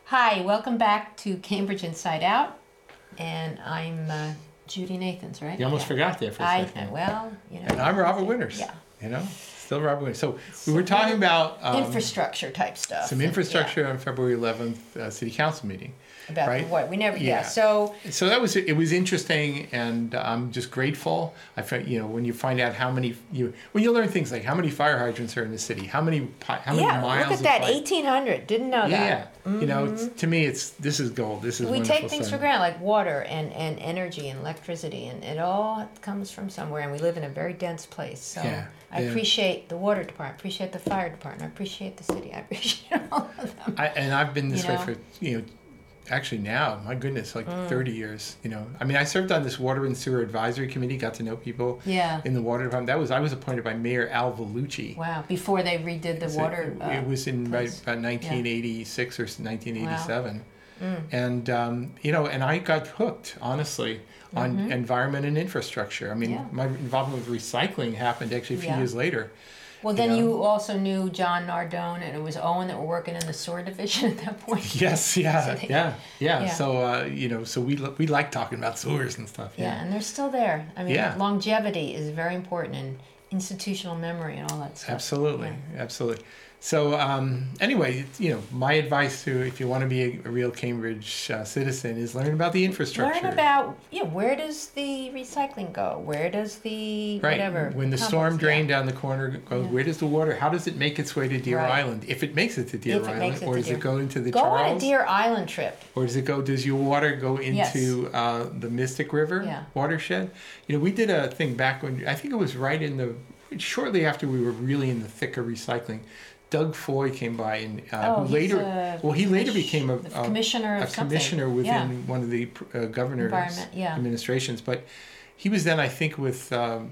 Hi, welcome back to Cambridge Inside Out, and I'm Judy Nathans, right? You almost forgot there for a second. Well, And I'm Robert Winters. Yeah. Still Robert Winters. So we were talking about infrastructure type stuff. some infrastructure on February 11th City Council meeting. About right? what? We never, So that was, it was interesting, and I'm just grateful. I felt, when you find out when you learn things like how many fire hydrants are in the city, how many miles look at that, of 1,800. Didn't know that. Yeah. To me, this is gold. This is we wonderful take things stuff. for granted, like water and energy and electricity, and it all comes from somewhere, and we live in a very dense place. So I appreciate the water department, I appreciate the fire department, I appreciate the city, I appreciate all of them. And I've been this way for, actually now, my goodness, 30 years, I served on this Water and Sewer Advisory Committee, got to know people in the water department. I was appointed by Mayor Al Vellucci. Wow, before they redid the water. It was in about 1986 or 1987. And, and I got hooked, honestly, on environment and infrastructure. My involvement with recycling happened actually a few years later. Well, then you also knew John Nardone, and it was Owen that were working in the sewer division at that point. Yes, So we like talking about sewers and stuff. Yeah, and they're still there. Longevity is very important, and institutional memory and all that stuff. Absolutely. So anyway, my advice to, if you want to be a real Cambridge citizen, is learn about the infrastructure. Learn about, where does the recycling go? Where does the whatever? When the storm drain down the corner goes, where does the water, how does it make its way to Deer Island? If it makes it to Deer Island, or does it go into the Charles? Go on a Deer Island trip. Or does your water go into the Mystic River watershed? We did a thing back when, I think it was shortly after we were really in the thick of recycling. Doug Foy came by, and he later became a commissioner within one of the governor's administrations. But he was then, I think, with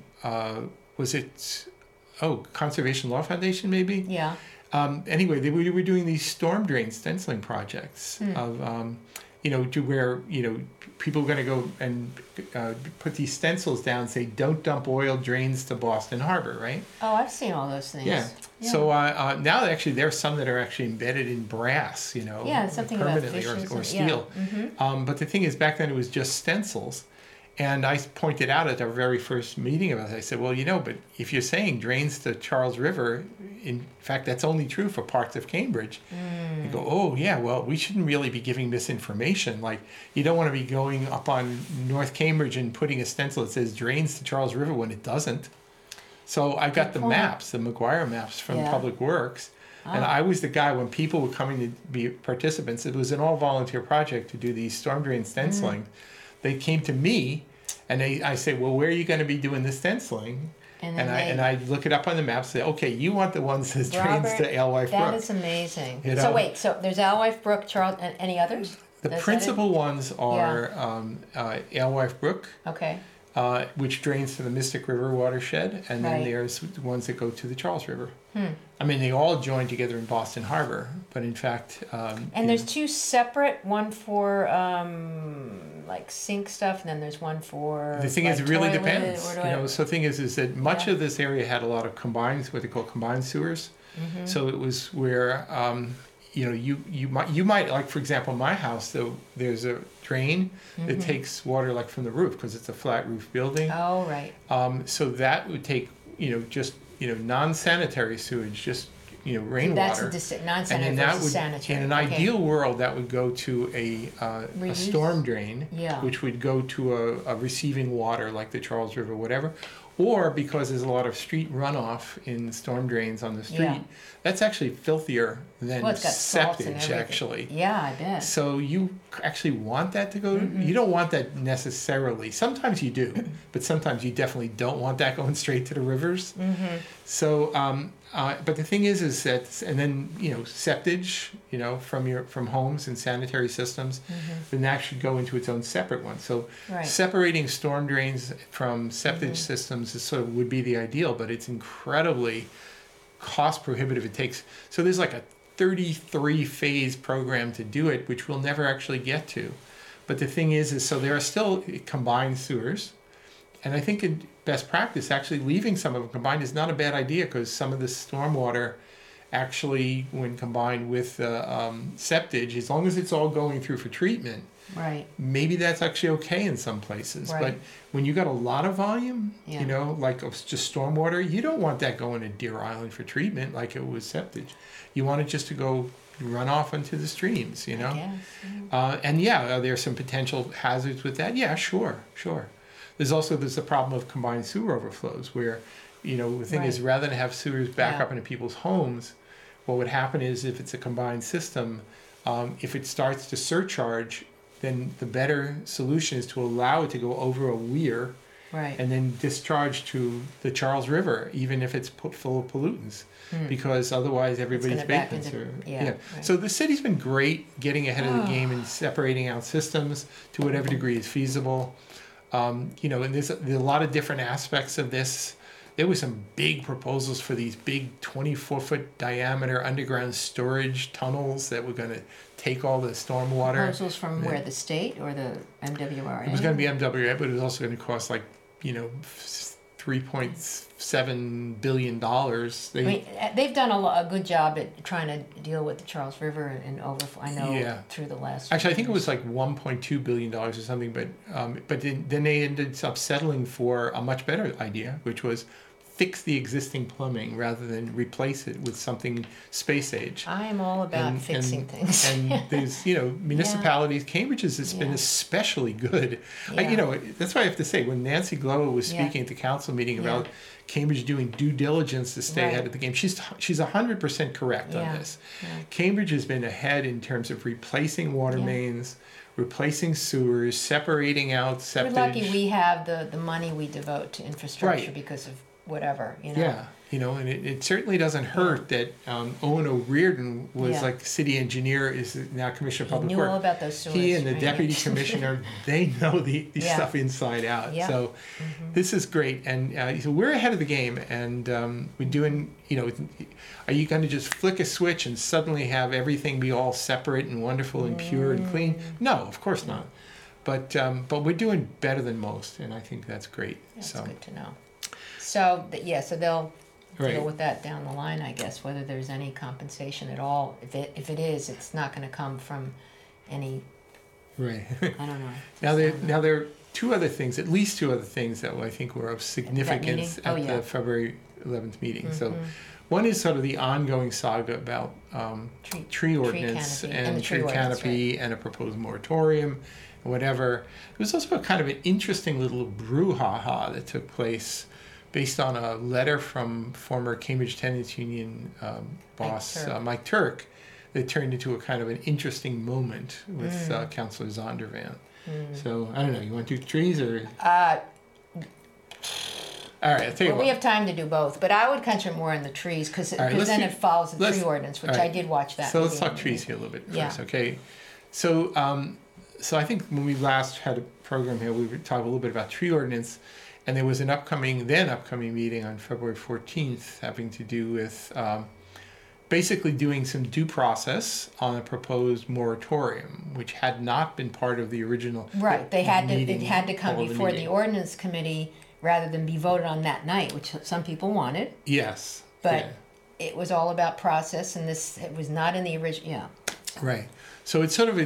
Conservation Law Foundation, maybe. Yeah. Anyway, we were doing these storm drain stenciling projects of to where people are going to go and put these stencils down and say, "Don't dump oil drains to Boston Harbor," right? Oh, I've seen all those things. Yeah. So now actually there are some that are actually embedded in brass, something permanently, about or steel. But the thing is, back then it was just stencils. And I pointed out at our very first meeting about it, I said, well, but if you're saying drains to Charles River, in fact, that's only true for parts of Cambridge. You go, oh, yeah, well, we shouldn't really be giving misinformation. Like, you don't want to be going up on North Cambridge and putting a stencil that says drains to Charles River when it doesn't. So I got the maps, the McGuire maps from Public Works. And I was the guy, when people were coming to be participants, it was an all-volunteer project to do these storm drain stenciling. They came to me, and I say, well, where are you going to be doing the stenciling? And I look it up on the map, say, okay, you want the ones that drains to Alewife Brook. That is amazing. So wait, there's Alewife Brook, Charles, and any others? The principal ones are Alewife Brook. Okay. Which drains to the Mystic River watershed, and then there's the ones that go to the Charles River. They all join together in Boston Harbor, but in fact... and there's two separate, one for sink stuff, and then there's one for... The thing is, it really depends. So the thing is that much of this area had a lot of what they call combined sewers. So it was where... you might, like, for example, my house, there's a drain that takes water from the roof, because it's a flat roof building. Oh, right. So that would take, just, non-sanitary sewage, just, rainwater. That's non-sanitary versus sanitary. In an ideal world, that would go to a storm drain, which would go to a receiving water, like the Charles River, whatever. Or because there's a lot of street runoff in storm drains on the street, that's actually filthier than septage, actually. Yeah, I bet. So you actually want that to go, you don't want that necessarily. Sometimes you do, but sometimes you definitely don't want that going straight to the rivers. So, but the thing is that, and then, septage, from homes and sanitary systems, then that should go into its own separate one. So separating storm drains from septage systems would be the ideal, but it's incredibly cost prohibitive. So there's like a 33 phase program to do it, which we'll never actually get to. But the thing is so there are still combined sewers. And I think in best practice, actually leaving some of them combined is not a bad idea, because some of the stormwater actually, when combined with septage, as long as it's all going through for treatment, right, maybe that's actually okay in some places. Right. But when you got a lot of volume, Yeah. you know, like just stormwater, you don't want that going to Deer Island for treatment like it was septage. You want it just to go run off into the streams, you know? I guess, yeah. And yeah, are there some potential hazards with that? Yeah, sure. There's the problem of combined sewer overflows where, you know, the thing is, Right. rather than have sewers back Yeah. up into people's homes, what would happen is if it's a combined system, if it starts to surcharge, then the better solution is to allow it to go over a weir Right. and then discharge to the Charles River, even if it's put full of pollutants, because otherwise everybody's gonna back basements into- are. yeah, right. So the city's been great getting ahead of the game and separating out systems to whatever degree is feasible. You know, and there's a lot of different aspects of this. There were some big proposals for these big 24-foot diameter underground storage tunnels that were going to take all the stormwater. Proposals from where, the state or the MWRA? It was going to be MWA, but it was also going to cost like, you know, $3.7 billion. I mean, they've done a good job at trying to deal with the Charles River and overflow. I know Yeah. through the last. Actually, I think it few was like $1.2 billion or something, but then they ended up settling for a much better idea, which was fix the existing plumbing rather than replace it with something space age. I am all about fixing things. And there's, you know, municipalities, Cambridge has been Yeah. especially good. Yeah. You know, that's why I have to say, when Nancy Glover was Yeah. speaking at the council meeting Yeah. about Cambridge doing due diligence to stay Right. ahead of the game, she's 100% correct Yeah. on this. Yeah. Cambridge has been ahead in terms of replacing water Yeah. mains, replacing sewers, separating out We're septic. lucky we have the money we devote to infrastructure Right. because of whatever, you know. Yeah, you know, and it certainly doesn't hurt that Owen O'Riordan was Yeah. like city engineer, is now Commissioner of He Public knew Works. all about those sewers. He and the right? deputy commissioner, they know the Yeah. stuff inside out. Yeah. So this is great. And so we're ahead of the game. And we're doing, you know, are you going to just flick a switch and suddenly have everything be all separate and wonderful and pure and clean? No, of course not. But we're doing better than most. And I think that's great. That's so good to know. So, so they'll Right. deal with that down the line, I guess, whether there's any compensation at all. If it is, it's not going to come from any, Right. I don't know. Now there are two other things, at least two other things that I think were of significance meeting? Oh, at yeah. the February 11th meeting. So one is sort of the ongoing saga about tree ordinance canopy, and the tree ordinance, canopy and a proposed moratorium and whatever. There was also a kind of an interesting little brouhaha that took place based on a letter from former Cambridge Tenants Union boss Mike Turk that turned into a kind of an interesting moment with Councillor Zondervan. So, I don't know, you want to do trees or? All right, I'll tell you Well, what. we have time to do both, but I would concentrate more on the trees because right, let's then do- it follows the let's- tree ordinance, which all right. I did watch that. So let's meeting. talk trees here a little bit Yeah. first, okay? So, so I think when we last had a program here, we were talking a little bit about tree ordinance, and there was an upcoming meeting on February 14th having to do with basically doing some due process on a proposed moratorium, which had not been part of the original Right, it had to come call of before the meeting. ordinance committee rather than be voted on that night, which some people wanted. Yes. But yeah. it was all about process, and it was not in the original. Yeah, Right. So it's sort of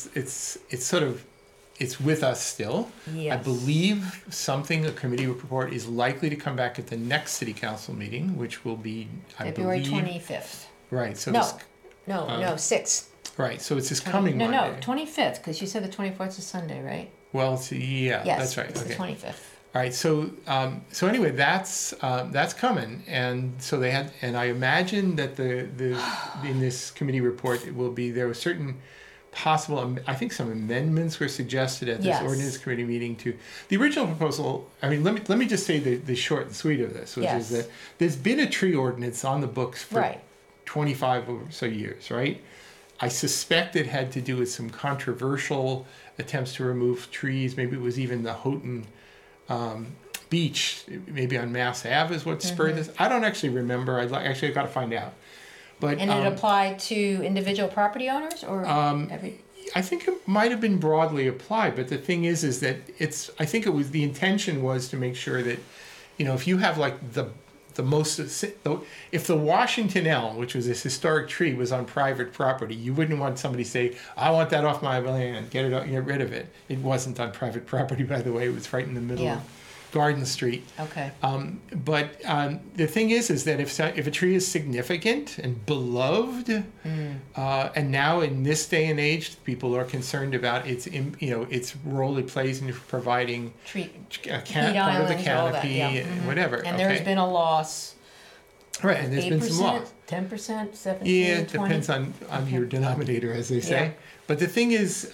it's with us still. Yes. I believe a committee report is likely to come back at the next city council meeting, which will be February believe 25th. Right. So No, it's, no, 6th. right. So it's this coming No, Monday. 25th, because you said the 24th is Sunday, right? Well, yeah, Yes, that's right. it's Okay. the 25th. All right, so anyway, that's coming, and so they had, and I imagine that the in this committee report there were certain possible, I think some amendments were suggested at this Yes. ordinance committee meeting to the original proposal. I mean, let me just say the short and sweet of this, which Yes. is that there's been a tree ordinance on the books for Right. 25 or so years, right? I suspect it had to do with some controversial attempts to remove trees. Maybe it was even the Houghton beach, maybe on Mass Ave is what spurred this. I don't actually remember. I've got to find out. But And it applied to individual property owners or every? I think it might have been broadly applied. But the thing is that I think it was the intention was to make sure that, you know, if you have like the if the Washington elm, which was this historic tree, was on private property, you wouldn't want somebody to say, "I want that off my land, get rid of it." It wasn't on private property, by the way. It was right in the middle of Garden Street. Okay. But the thing is that if a tree is significant and beloved, and now in this day and age, people are concerned about its role it plays in providing part of the canopy and whatever. And there's been a loss. Right, and there's been some loss. 10%, 17%, Yeah, it depends on your denominator, as they say. But the thing is,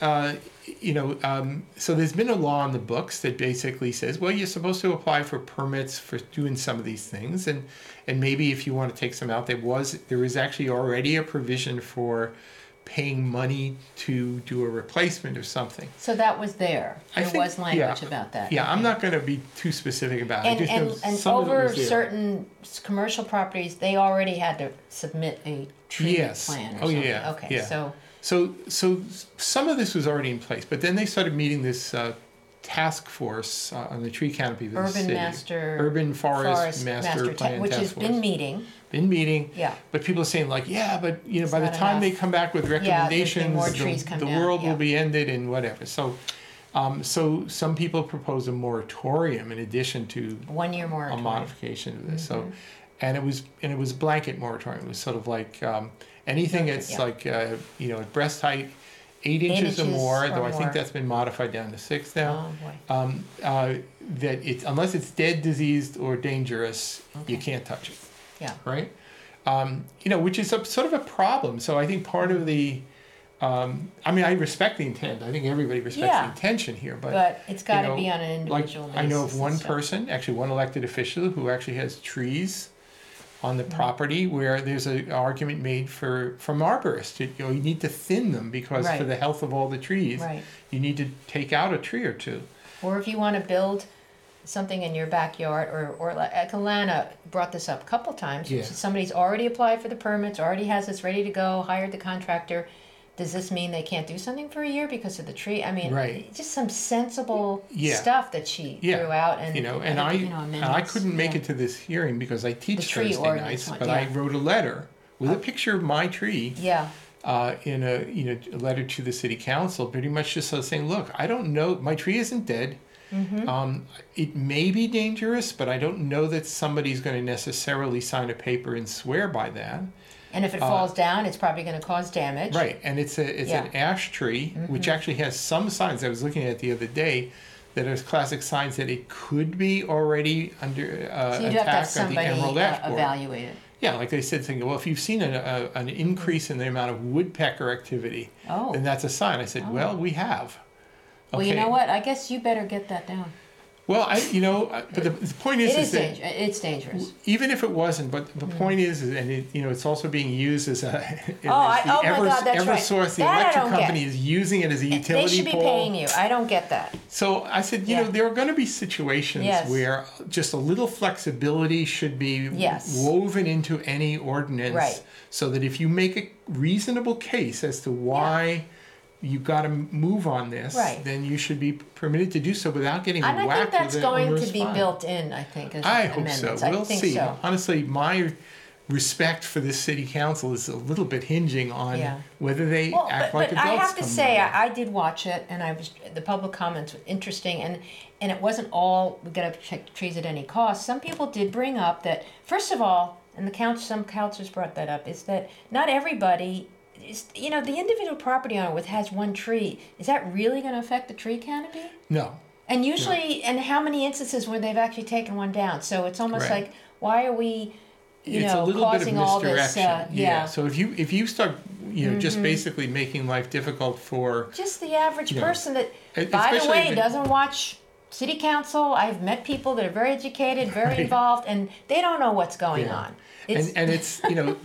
so there's been a law in the books that basically says, well, you're supposed to apply for permits for doing some of these things, and maybe if you want to take some out, there is actually already a provision for paying money to do a replacement of something. So that was there. There was language about that. Yeah, okay. I'm not going to be too specific about it. And over certain commercial properties, they already had to submit a tree plan or something. Yeah. Okay, yeah. So some of this was already in place, but then they started meeting this task force on the tree canopy of the city. Urban Forest Master Plan which Task has Force. been meeting. Yeah. But people are saying by the time they come back with recommendations, the world will be ended and whatever. So some people propose a moratorium in addition to 1 year moratorium, a modification of this. So, and it was blanket moratorium. It was sort of like anything that's like at breast height, 8 inches or more, though I think that's been modified down to 6 now. Oh, boy. That unless it's dead, diseased, or dangerous, you can't touch it. Yeah. Right? Which is sort of a problem. So I think part of the, I respect the intent. I think everybody respects the intention here. But it's got to be on an individual basis. I know of one person, actually one elected official, who actually has trees on the property where there's an argument made from arborists. You need to thin them because for the health of all the trees, you need to take out a tree or two. Or if you want to build something in your backyard, or like Alana brought this up a couple times. Yeah. Somebody's already applied for the permits, already has this ready to go, hired the contractor. Does this mean they can't do something for a year because of the tree? I mean, just some sensible stuff that she threw out. And I couldn't make it to this hearing because I teach Thursday nights, but I wrote a letter with a picture of my tree. Yeah. In a letter to the city council, pretty much just saying, look, I don't know, my tree isn't dead. Mm-hmm. It may be dangerous, but I don't know that somebody's going to necessarily sign a paper and swear by that. And if it falls down, it's probably going to cause damage. Right, and it's an ash tree, which actually has some signs. I was looking at it the other day, that are classic signs that it could be already under attack of the emerald ash borer. Evaluate it. Yeah, like they said, thinking, well, if you've seen an increase in the amount of woodpecker activity, then that's a sign. I said, well, we have. Okay. Well, you know what? I guess you better get that down. Well, but the point is that it's dangerous. Even if it wasn't, but the point is, and it's also being used as a. Eversource, the electric company, is using it as a utility pole. They should be paying you. I don't get that. So I said, there are going to be situations where just a little flexibility should be woven into any ordinance, so that if you make a reasonable case as to why. You've got to move on this, then you should be permitted to do so without getting whacked with it. And I think that's going to be built in, I think, as amendments. I hope so. We'll see. So. Honestly, my respect for this city council is a little bit hinging on whether they act like adults. But I have to say, I did watch it, and the public comments were interesting, and it wasn't all, we got to protect trees at any cost. Some people did bring up that, first of all, and some councilors brought that up, is that not everybody... the individual property owner has one tree. Is that really going to affect the tree canopy? No. And usually, and how many instances where they've actually taken one down? So it's almost like, why are we, causing all this? So if you start, just basically making life difficult for just the average person that, by the way, doesn't watch city council. I've met people that are very educated, very involved, and they don't know what's going on. And it's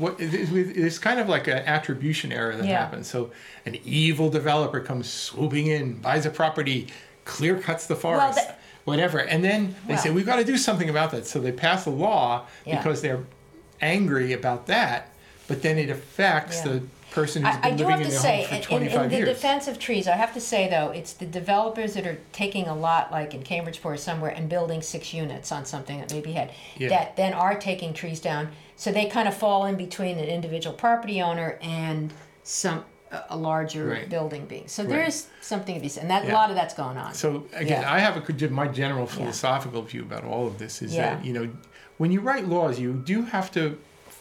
there's kind of like an attribution error that happens. So an evil developer comes swooping in, buys a property, clear cuts the forest, whatever, and then they say we've got to do something about that. So they pass a law because they're angry about that, but then it affects the person who's been living in their home for 25 years. In the defense of trees, I have to say, though, it's the developers that are taking a lot, like in Cambridgeport or somewhere, and building 6 units on something that maybe had, that then are taking trees down. So they kind of fall in between an individual property owner and a larger building being. So there is something to be said, and a lot of that's going on. So again, I have my general philosophical view about all of this is that, you know, when you write laws, you have to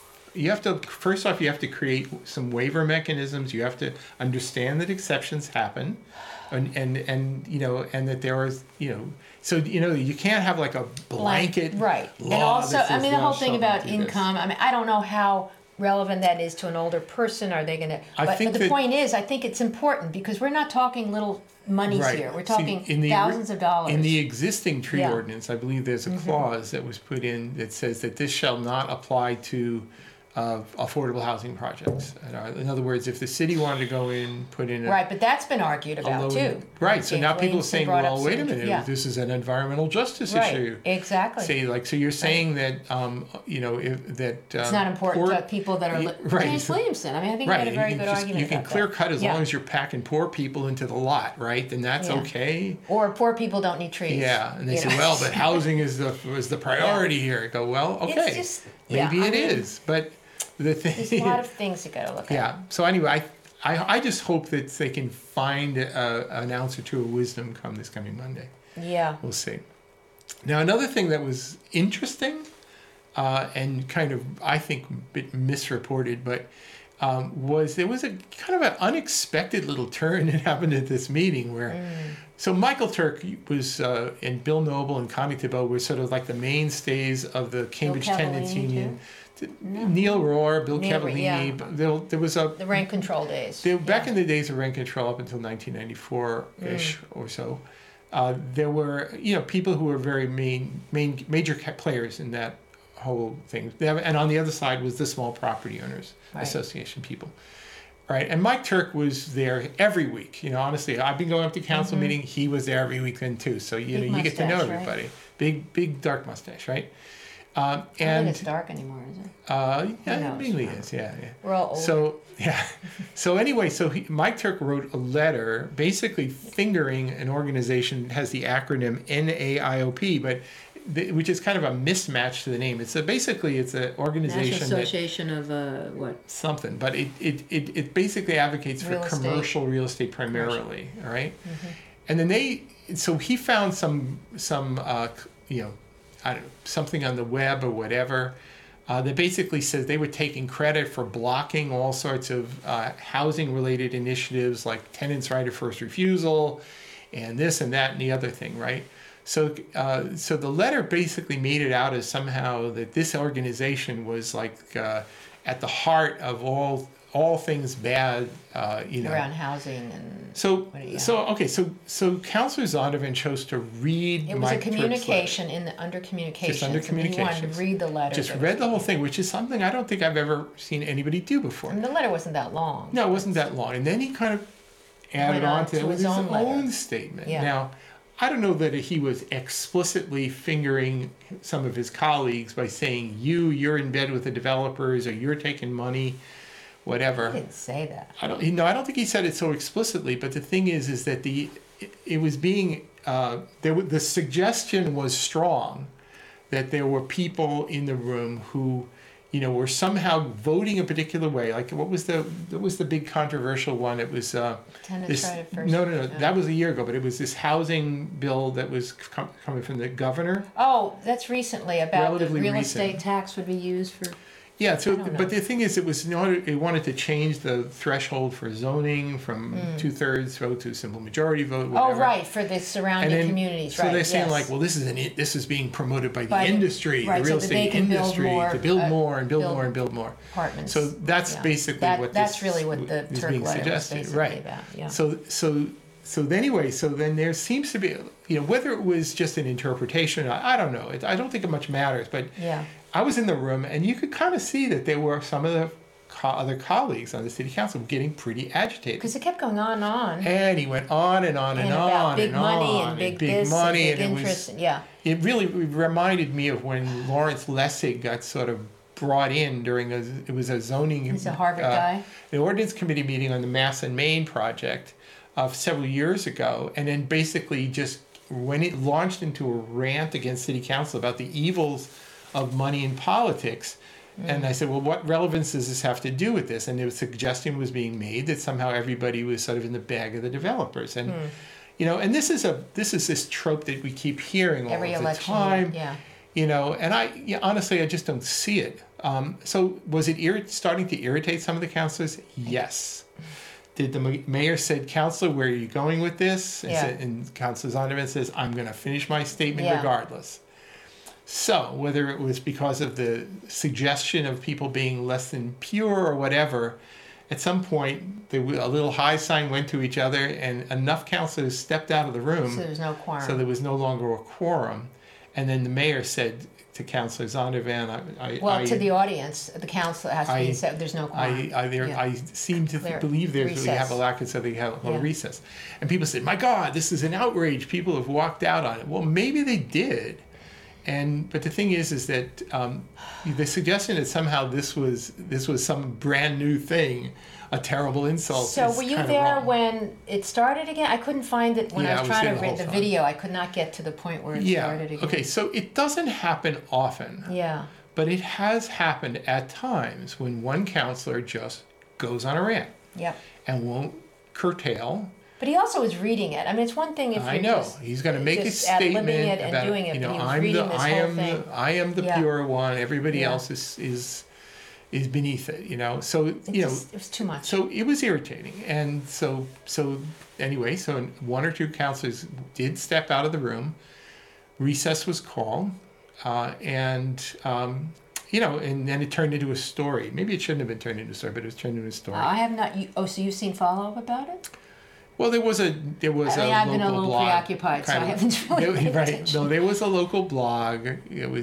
first off, you have to create some waiver mechanisms. You have to understand that exceptions happen, and you know, and that there is, you know, so you know, you can't have like a blanket law. And also, I mean, the whole thing about income. I mean, I don't know how relevant that is to an older person. Are they going to? But the point is, I think it's important because we're not talking little monies here. We're talking thousands of dollars. In the existing tree ordinance, I believe there's a clause that was put in that says that this shall not apply to affordable housing projects. In other words, if the city wanted to go in, put in right, but that's been argued about too. Right, so now people are saying, well, wait a minute, this is an environmental justice issue. Exactly. Say so you're saying that you know it's not important to people that are James Williamson. I mean, I think he had a very good argument. You can clear cut as long as you're packing poor people into the lot, right? Then that's okay. Or poor people don't need trees. Yeah, and they say, well, but housing is the priority here. I go, well, okay, it's just, maybe it is, but. There's a lot of things you got to look at. Yeah. So anyway, I just hope that they can find an ounce or two of wisdom this coming Monday. Yeah. We'll see. Now, another thing that was interesting and kind of, I think, a bit misreported, but there was a kind of an unexpected little turn that happened at this meeting where so Michael Turk was and Bill Noble and Connie Thibault were sort of like the mainstays of the Cambridge Tenants Union. Neil Rohr, Bill Cavallini. There was the rent control days. Back in the days of rent control, up until 1994-ish or so, there were people who were very major players in that whole thing. And on the other side was the Small Property Owners Association people, right? And Mike Turk was there every week. You know, honestly, I've been going up to council meeting. He was there every week then too. So you get to know everybody. Right? Big dark mustache, right? I don't think it's dark anymore, is it? Yeah, it mainly is. Yeah. We're all old. So anyway, Mike Turk wrote a letter basically fingering an organization that has the acronym NAIOP, but which is kind of a mismatch to the name. It's basically an organization National Association of what? Something, but it basically advocates for commercial real estate primarily. All right, and then he found some I don't know, something on the web or whatever that basically says they were taking credit for blocking all sorts of housing-related initiatives like tenants' right of first refusal and this and that and the other thing, right? So the letter basically made it out as somehow that this organization was like at the heart of all things bad, around housing and so Councillor Zondervan chose to read. It was a communication under communications. Just under communications. He wanted to read the letter. Just read the whole thing, which is something I don't think I've ever seen anybody do before. And the letter wasn't that long. No, it wasn't that long, and then he kind of added on to it with his own statement. Yeah. Now, I don't know that he was explicitly fingering some of his colleagues by saying you're in bed with the developers or you're taking money. Whatever. He didn't say that. I don't think he said it so explicitly. But the thing is that it was being the suggestion was strong that there were people in the room who, were somehow voting a particular way. Like what was the big controversial one? It was tenants right at first. No, that was a year ago. But it was this housing bill that was coming from the governor. Oh, that's recently about relatively the real recent. Estate tax would be used for. Yeah, but the thing is, it wanted to change the threshold for zoning from 2/3 vote to a simple majority vote. Whatever. Oh, right, for the surrounding communities, right? So they're saying well, this is being promoted by the industry, the real estate industry, to build more and build more and build more apartments. So that's basically that's really what the Turk being letter suggested, was basically about. Yeah. So then there seems to be, whether it was just an interpretation, I don't know. I don't think it much matters, but I was in the room and you could kind of see that there were some of the other colleagues on the city council getting pretty agitated. Because it kept going on and on. And he went on and on and on about big money and big this and big interest. It really reminded me of when Lawrence Lessig got sort of brought in during it was a zoning. He's a Harvard guy. The ordinance committee meeting on the Mass and Main project several years ago, and then basically just when it launched into a rant against city council about the evils of money in politics. And I said, well, what relevance does this have to do with this? And the suggestion was being made that somehow everybody was sort of in the bag of the developers. And and this is this trope that we keep hearing all Every the election, time. yeah. And honestly, I just don't see it. So was it starting to irritate some of the councilors? Yes. Did the mayor said, "Councilor, where are you going with this?" And Councilor Zondervan says, "I'm going to finish my statement regardless." So whether it was because of the suggestion of people being less than pure or whatever, at some point a little high sign went to each other, and enough councilors stepped out of the room. So there was no quorum. So there was no longer a quorum, and then the mayor said to Councilor Zondervan, to the audience, the council has to be said. There's no quorum. I seem to believe we have a lack of, so they have a recess. And people said, "My God, this is an outrage. People have walked out on it." Well, maybe they did. But the thing is that the suggestion that somehow this was some brand new thing, a terrible insult. So were you there when it started again? I couldn't find it when I was trying to read the video. I could not get to the point where it started again. Okay, so it doesn't happen often. Yeah. But it has happened at times when one counselor just goes on a rant. Yep. And won't curtail. But he also was reading it. I mean, it's one thing if you're just he's going to make a statement it and about doing it, but he was reading this whole thing. I am the pure one. Everybody else is beneath it. So it was too much. So it was irritating, and so anyway, so one or two counselors did step out of the room. Recess was called, and then it turned into a story. Maybe it shouldn't have been turned into a story, but it was turned into a story. I have not. So you've seen follow-up about it? Well, there was a I've local been a little blog, preoccupied, so I haven't really paid attention. No, there was a local blog. It was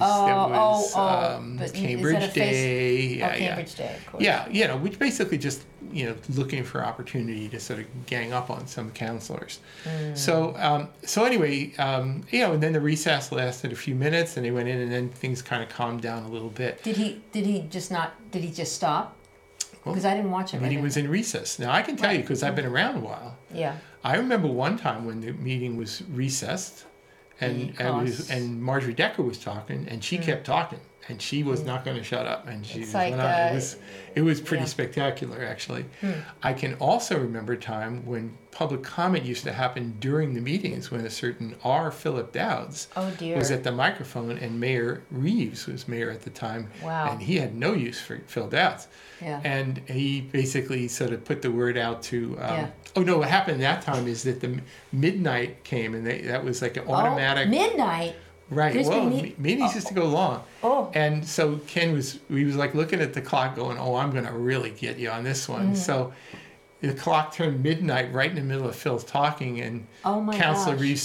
Cambridge Day. Cambridge Day, of course. Yeah, which basically just looking for opportunity to sort of gang up on some counselors. So anyway, and then the recess lasted a few minutes, and they went in, and then things kind of calmed down a little bit. Did he just stop? Because I didn't watch it. The meeting was in recess. Now, I can tell you, because I've been around a while. Yeah. I remember one time when the meeting was recessed, and Marjorie Decker was talking, and she kept talking, and she was not going to shut up, and she went on. It was pretty spectacular, actually. I can also remember a time when public comment used to happen during the meetings, when a certain R. Philip Dowds was at the microphone, and Mayor Reeves was mayor at the time. Wow. And he had no use for Phil Dowds. Yeah. And he basically sort of put the word out to. What happened that time is that the midnight came, and that was like an automatic. Midnight. Right. Meetings used to go long. Oh. And so Ken was like looking at the clock, going, "Oh, I'm going to really get you on this one." So the clock turned midnight, right in the middle of Phil's talking, and Councilor Reeves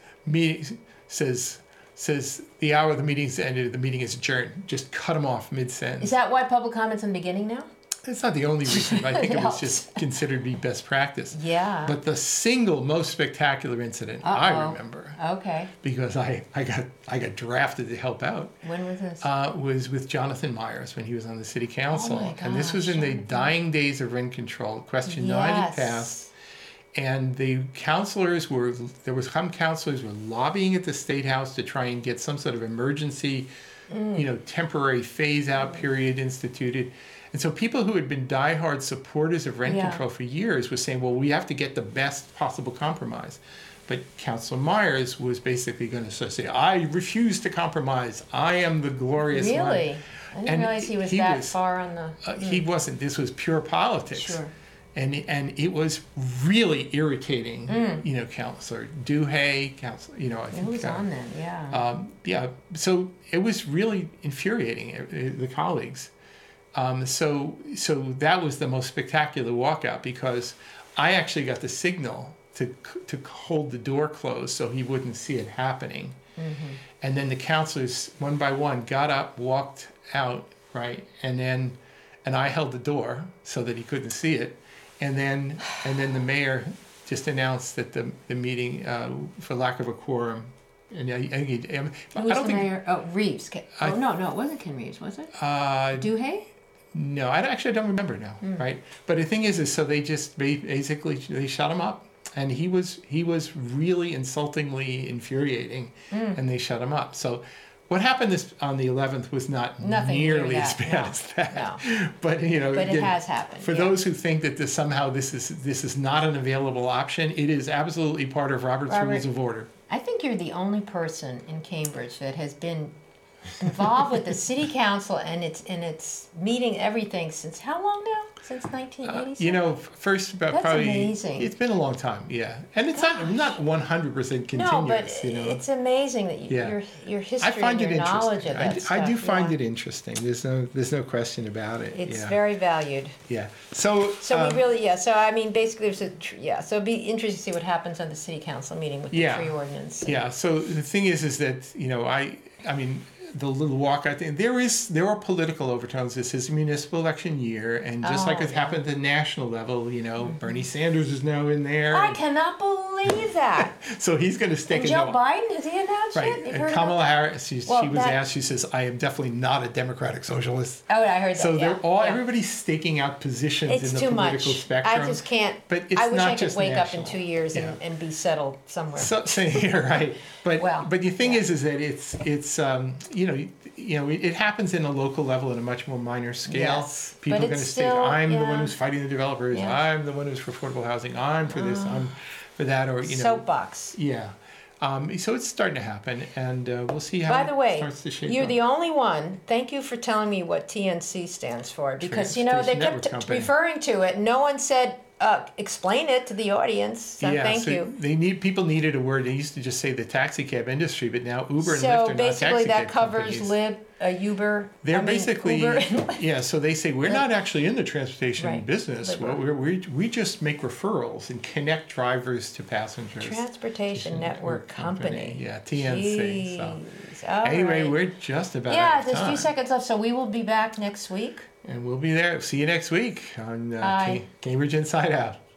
says the hour of the meeting's ended, the meeting is adjourned. Just cut him off mid-sentence. Is that why public comment's in the beginning now? It's not the only reason, but I think it was just considered to be best practice. Yeah. But the single most spectacular incident I remember. Okay. Because I got drafted to help out. When was this? Was with Jonathan Myers when he was on the city council. Oh my gosh, and this was in the dying days of rent control. Question 9 had passed. And the counselors were lobbying at the State House to try and get some sort of emergency, temporary phase-out period instituted. And so people who had been diehard supporters of rent control for years were saying, well, we have to get the best possible compromise. But Councilor Myers was basically going to say, I refuse to compromise. I am the glorious one. Really? I didn't realize he was far on the... He wasn't. This was pure politics. Sure. And it was really irritating, Councilor Duhay, I think. Who was on then? So it was really infuriating, the colleagues. So that was the most spectacular walkout, because I actually got the signal to hold the door closed so he wouldn't see it happening. Mm-hmm. And then the counselors, one by one, got up, walked out, right? And I held the door so that he couldn't see it. And then the mayor just announced that the meeting, for lack of a quorum, And I Who was the mayor? Oh, Reeves. No, it wasn't Ken Reeves, was it? Duhigg? No, I don't remember now, right? But the thing is so they just basically they shut him up, and he was really insultingly infuriating, and they shut him up. So what happened on the 11th was nothing nearly as bad as that. No. But but it has happened. For those who think that this is not an available option, it is absolutely part of Robert's Rules of Order. I think you're the only person in Cambridge that has been involved with the city council and its meeting everything since how long now? Since 1987? First about That's probably amazing. It's been a long time, yeah, and it's not 100% continuous. No, but it's amazing that your history I find and your knowledge of that I do find it interesting. There's no question about it. It's very valued. Yeah. So we really So I mean, basically, so it'd be interesting to see what happens on the city council meeting with the tree ordinance. Yeah. So the thing is that I mean. The little walkout thing. There are political overtones. This is a municipal election year, and just like it happened at the national level, Bernie Sanders is now in there. I cannot believe that. So he's going to stick. And Joe Biden, has he announced it? Right. And Kamala Harris, she was asked. She says, "I am definitely not a Democratic socialist." Oh, I heard that. So they're everybody's staking out positions in the political spectrum. I just can't. But it's I wish not I could just wake national. up in 2 years and be settled somewhere. So you're right. But the thing is that it's it happens in a local level at a much more minor scale. Yes, people are going to say, I'm the one who's fighting the developers. Yeah. I'm the one who's for affordable housing. I'm for this. I'm for that. Or soapbox. Yeah. So it's starting to happen, and we'll see how it starts to shape up. You're the only one. Thank you for telling me what TNC stands for, because they kept referring to it. No one said, explain it to the audience. So thank you. People needed a word. They used to just say the taxi cab industry, but now Uber and Lyft are not taxi cab companies. So basically that covers Uber. They're basically Uber. So they say we're not actually in the transportation business. We just make referrals and connect drivers to passengers. Transportation Network Company. Yeah, TNC. Anyway, we're just about out of there's a few seconds left, so we will be back next week. And we'll be there. See you next week on Cambridge Inside Out.